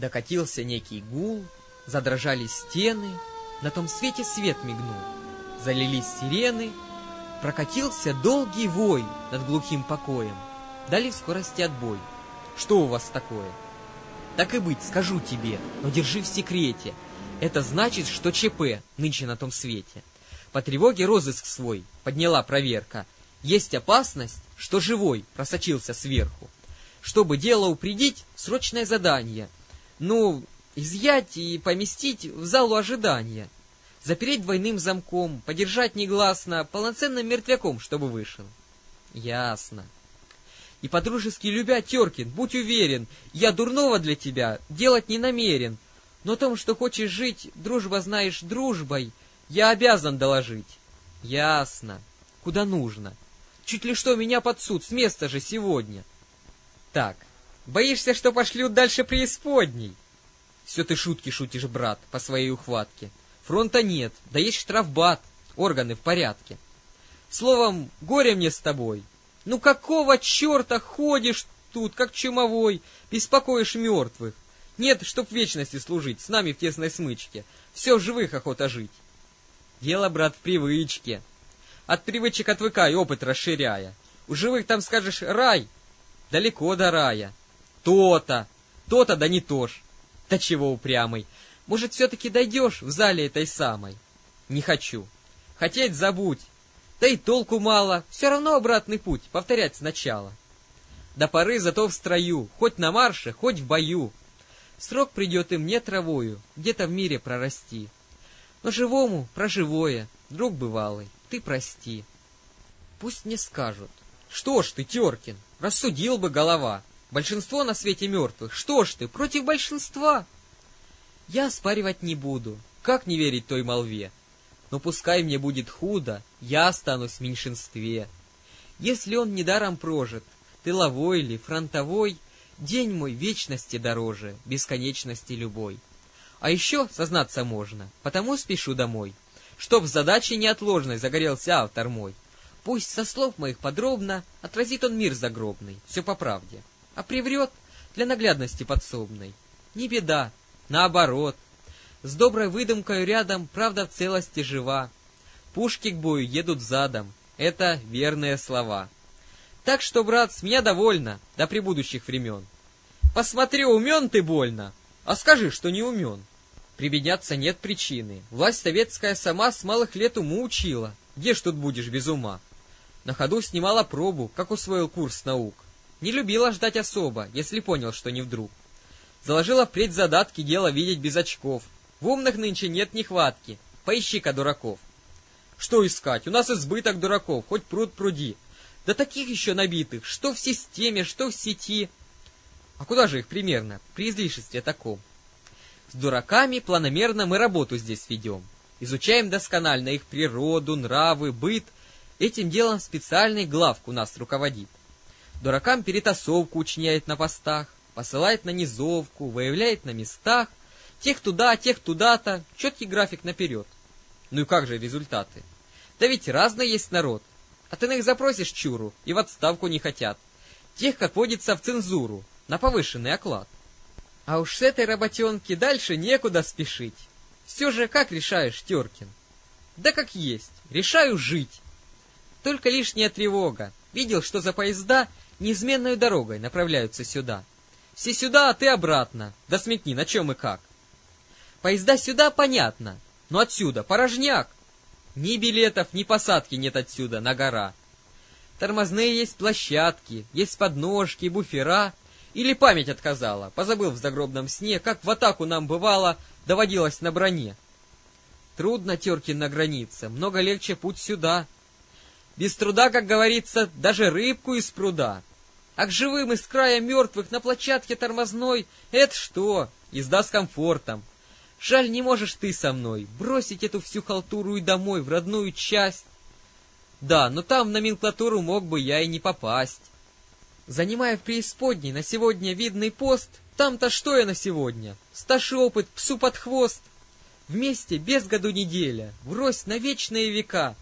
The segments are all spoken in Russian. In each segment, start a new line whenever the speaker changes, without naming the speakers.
Докатился некий гул, задрожали стены, на том свете свет мигнул, залились сирены, прокатился долгий вой над глухим покоем, дали в скорости отбой. Что у вас такое? Так и быть, скажу тебе, но держи в секрете. Это значит, что ЧП нынче на том свете. По тревоге розыск свой подняла проверка. Есть опасность, что живой просочился сверху. Чтобы дело упредить, срочное задание. Изъять и поместить в залу ожидания. Запереть двойным замком, подержать негласно, полноценным мертвяком, чтобы вышел. Ясно. И подружески любя, Теркин, будь уверен, я дурного для тебя делать не намерен. Но о том, что хочешь жить, дружба знаешь дружбой, я обязан доложить. Ясно. Куда нужно. Чуть ли что меня под суд, с места же сегодня. Так, боишься, что пошлют дальше преисподней? Все ты шутки шутишь, брат, по своей ухватке. Фронта нет, да есть штрафбат, органы в порядке. Словом, горе мне с тобой. Какого черта ходишь тут, как чумовой, беспокоишь мертвых? Нет, чтоб вечности служить, с нами в тесной смычке. Все в живых охота жить. Дело, брат, в привычке. От привычек отвыкай, опыт расширяя. У живых там скажешь рай, далеко до рая. То-то, да не то ж. Да чего упрямый? Может, все-таки дойдешь в зале этой самой? Не хочу. Хотеть забудь. Да и толку мало, все равно обратный путь, повторять сначала. До поры зато в строю, хоть на марше, хоть в бою. Срок придет им не травою, где-то в мире прорасти. Но живому про живое, друг бывалый, ты прости. Пусть мне скажут, что ж ты, Теркин, рассудил бы голова. Большинство на свете мертвых, что ж ты, против большинства? Я оспаривать не буду, как не верить той молве? Но пускай мне будет худо, я останусь в меньшинстве. Если он недаром прожит, тыловой ли, фронтовой, день мой вечности дороже, бесконечности любой. А еще сознаться можно, потому спешу домой, чтоб в задаче неотложной загорелся автор мой. Пусть со слов моих подробно отразит он мир загробный, все по правде, а приврет для наглядности подсобной. Не беда, наоборот. С доброй выдумкой рядом правда в целости жива. Пушки к бою едут задом, это верные слова. Так что, брат, с меня довольно, до пребудущих времен. Посмотри, умен ты больно, а скажи, что не умен. Прибедняться нет причины, власть советская сама с малых лет уму учила. Где ж тут будешь без ума? На ходу снимала пробу, как усвоил курс наук. Не любила ждать особо, если понял, что не вдруг. Заложила впредь задатки дело видеть без очков. В умных нынче нет нехватки, поищи-ка дураков. Что искать, у нас избыток дураков, хоть пруд пруди. Да таких еще набитых, что в системе, что в сети. А куда же их примерно, при излишестве таком? С дураками планомерно мы работу здесь ведем. Изучаем досконально их природу, нравы, быт. Этим делом специальный главк у нас руководит. Дуракам перетасовку учиняет на постах, посылает на низовку, выявляет на местах. Тех туда, тех туда-то, четкий график наперед. Ну и как же результаты? Да ведь разный есть народ. От иных запросишь чуру, и в отставку не хотят. Тех, как водится, в цензуру, на повышенный оклад. А уж с этой работенки дальше некуда спешить. Все же как решаешь, Теркин? Да как есть, решаю жить. Только лишняя тревога. Видел, что за поезда неизменной дорогой направляются сюда. Все сюда, а ты обратно. Да сметни, на чем и как. Поезда сюда, понятно, но отсюда порожняк. Ни билетов, ни посадки нет отсюда, на гора. Тормозные есть площадки, есть подножки, буфера. Или память отказала, позабыл в загробном сне, как в атаку нам бывало, доводилось на броне. Трудно, Теркин, на границе, много легче путь сюда. Без труда, как говорится, даже рыбку из пруда. А к живым из края мертвых на площадке тормозной — это что? Езда с комфортом. Жаль, не можешь ты со мной бросить эту всю халтуру и домой, в родную часть. Да, но там в номенклатуру мог бы я и не попасть. Занимая в преисподней на сегодня видный пост, там-то что я на сегодня? Стаж и опыт псу под хвост. Вместе без году неделя, врозь на вечные века.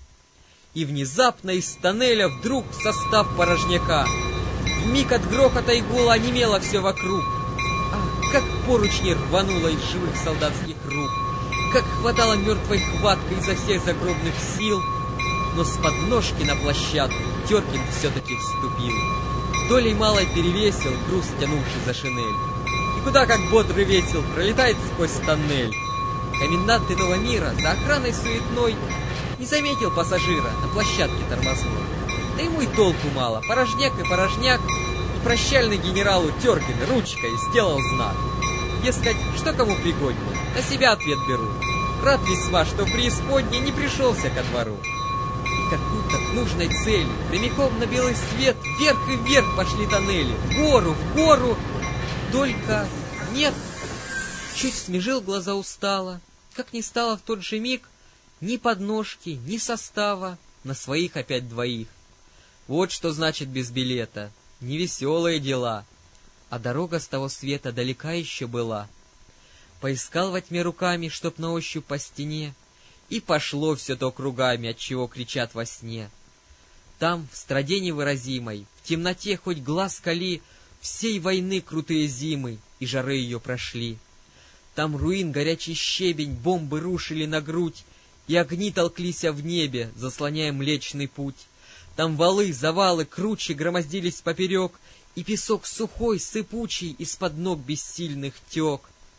И внезапно из тоннеля вдруг состав порожняка. Вмиг от грохота и гула онемело все вокруг. Ах, как поручни рвануло из живых солдатских рук, как хватало мертвой хваткой изо всех загробных сил, но с подножки на площадку Теркин все-таки вступил. Долей малой перевесил груз, тянувший за шинель, и куда как бодрый весел пролетает сквозь тоннель. Комендант иного мира за охраной суетной не заметил пассажира на площадке тормозной. Да ему и толку мало, порожняк и порожняк, и прощальный генералу Теркин ручкой сделал знак. Дескать, что кому пригоднее, на себя ответ беру. Рад весьма, что преисподней не пришелся ко двору. И как будто к нужной цели, прямиком на белый свет, вверх и вверх пошли тоннели, в гору, только нет. Чуть смежил глаза устало, как не стало в тот же миг ни подножки, ни состава, на своих опять двоих. Вот что значит без билета, невеселые дела. А дорога с того света далека еще была. Поискал во тьме руками, чтоб на ощупь по стене, и пошло все то кругами, отчего кричат во сне. Там, в страде невыразимой, в темноте хоть глаз кали, всей войны крутые зимы и жары ее прошли. Там руин горячий щебень, бомбы рушили на грудь, и огни толклись в небе, заслоняя Млечный Путь. Там валы, завалы, кручи громоздились поперек, и песок сухой, сыпучий, из-под ног бессильных тек.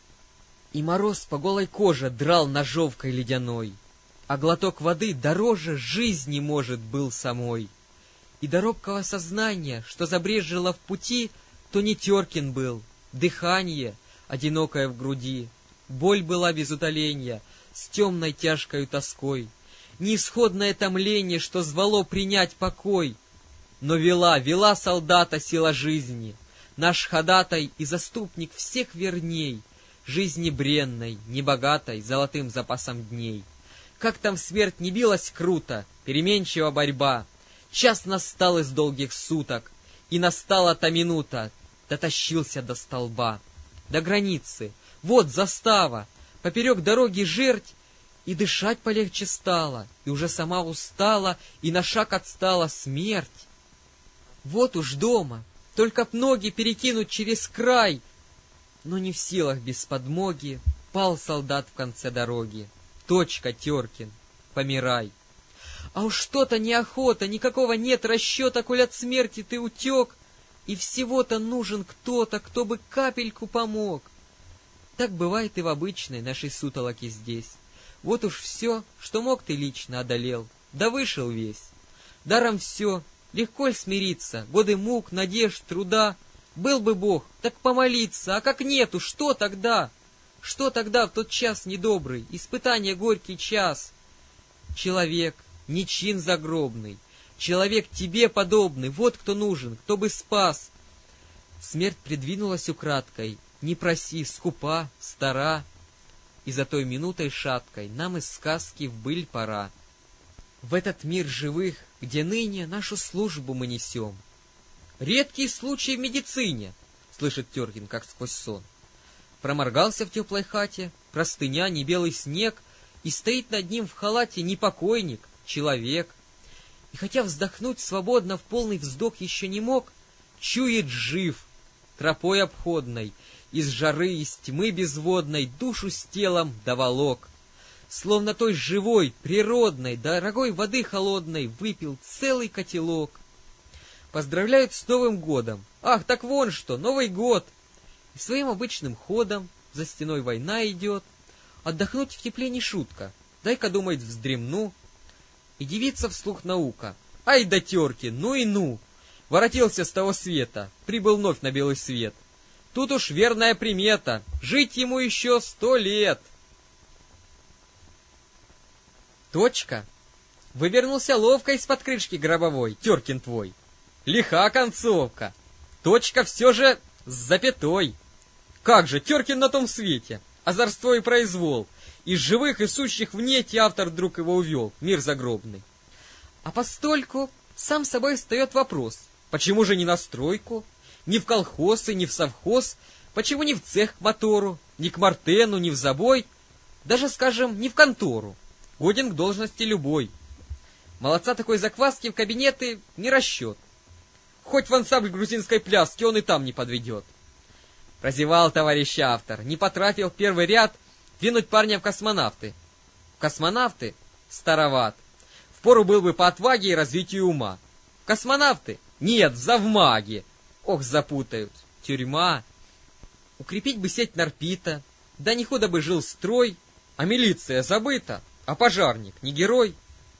И мороз по голой коже драл ножовкой ледяной, а глоток воды дороже жизни, может, был самой. И до робкого сознания, что забрежило в пути, то не Теркин был, дыхание, одинокое в груди, боль была без утоления, с темной тяжкою тоской, неисходное томление, что звало принять покой. Но вела солдата сила жизни, наш ходатай и заступник всех верней, жизни бренной, небогатой, золотым запасом дней. Как там смерть не билась круто, переменчива борьба, час настал из долгих суток, и настала та минута, дотащился до столба, до границы, вот застава, поперек дороги жерть, и дышать полегче стало, и уже сама устала, и на шаг отстала смерть. Вот уж дома, только б ноги перекинуть через край, но не в силах без подмоги, пал солдат в конце дороги. Точка, Теркин, помирай. А уж что-то неохота, никакого нет расчета, коль от смерти ты утек, и всего-то нужен кто-то, кто бы капельку помог. Так бывает и в обычной нашей сутолоке здесь. Вот уж все, что мог, ты лично одолел, да вышел весь. Даром все, легко ль смириться, годы мук, надежд, труда. Был бы Бог, так помолиться, а как нету, что тогда? Что тогда в тот час недобрый, испытание горький час? Человек, не чин загробный, человек тебе подобный, вот кто нужен, кто бы спас. Смерть придвинулась украдкой, не проси, скупа, стара, и за той минутой шаткой нам из сказки вбыль пора. В этот мир живых, где ныне нашу службу мы несем. Редкий случай в медицине, слышит Теркин, как сквозь сон. Проморгался в теплой хате, простыня, не белый снег, и стоит над ним в халате не покойник, человек. И хотя вздохнуть свободно в полный вздох еще не мог, чует жив, тропой обходной, из жары, из тьмы безводной душу с телом доволок. Словно той живой, природной, дорогой воды холодной выпил целый котелок. Поздравляют с Новым годом. Ах, так вон что, Новый год! И своим обычным ходом за стеной война идет. Отдохнуть в тепле не шутка. Дай-ка, думает, вздремну. И девица вслух наука. Ай да Теркин, ну и ну! Воротился с того света, прибыл вновь на белый свет. Тут уж верная примета, жить ему еще 100 лет. Точка. Вывернулся ловко из-под крышки гробовой, Теркин твой. Лиха концовка. Точка все же с запятой. Как же, Теркин на том свете, озорство и произвол. Из живых и сущих в нете автор вдруг его увел, мир загробный. А постольку сам собой встает вопрос, почему же не на стройку, ни в колхоз и ни в совхоз, почему не в цех к мотору, ни к мартену, ни в забой, даже, скажем, не в контору, годен к должности любой. Молодца такой закваски в кабинеты не расчет. Хоть в ансамбль грузинской пляски он и там не подведет. Прозевал товарищ автор, не потратил первый ряд двинуть парня в космонавты. В космонавты староват. Впору был бы по отваге и развитию ума. В космонавты? Нет, в завмаге. Ох, запутают. Тюрьма. Укрепить бы сеть Нарпита. Да не худо бы жил строй. А милиция забыта, а пожарник не герой.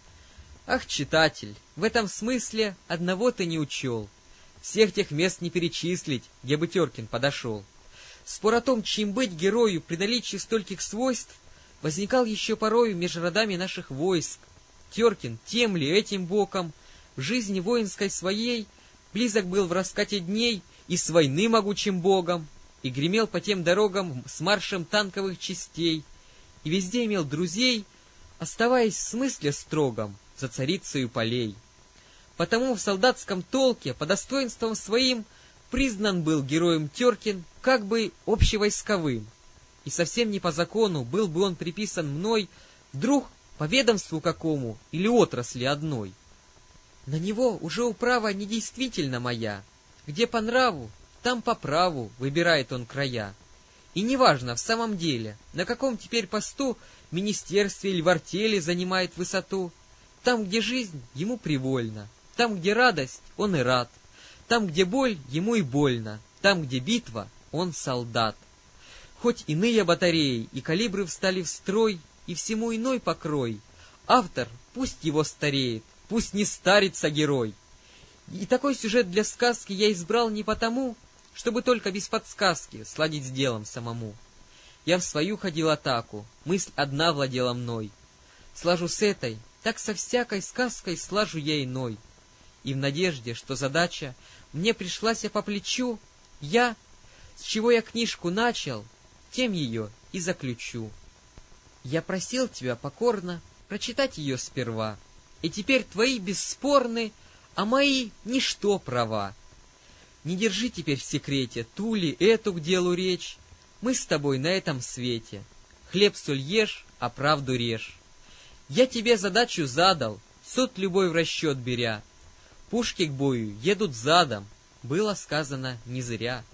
Ах, читатель, в этом смысле одного ты не учел. Всех тех мест не перечислить, где бы Теркин подошел. Спор о том, чьим быть герою при наличии стольких свойств, возникал еще порою между родами наших войск. Теркин тем ли этим боком в жизни воинской своей близок был в раскате дней и с войны могучим богом, и гремел по тем дорогам с маршем танковых частей, и везде имел друзей, оставаясь в смысле строгом за царицею полей. Потому в солдатском толке по достоинствам своим признан был героем Теркин как бы общевойсковым, и совсем не по закону был бы он приписан мной вдруг по ведомству какому или отрасли одной. На него уже управа недействительна моя, где по нраву, там по праву выбирает он края. И неважно в самом деле, на каком теперь посту, министерстве или в артели занимает высоту, там, где жизнь, ему привольна, там, где радость, он и рад, там, где боль, ему и больно, там, где битва, он солдат. Хоть иные батареи и калибры встали в строй, и всему иной покрой, автор, пусть его стареет, пусть не старится герой. И такой сюжет для сказки я избрал не потому, чтобы только без подсказки сладить с делом самому. Я в свою ходил атаку, мысль одна владела мной. Слажу с этой, так со всякой сказкой слажу я иной. И в надежде, что задача мне пришлась по плечу, я, с чего я книжку начал, тем ее и заключу. Я просил тебя покорно прочитать ее сперва, и теперь твои бесспорны, а мои ничто права. Не держи теперь в секрете ту ли эту к делу речь. Мы с тобой на этом свете. Хлеб-соль ешь, а правду режь. Я тебе задачу задал, суд любой в расчет беря. Пушки к бою едут задом, было сказано не зря.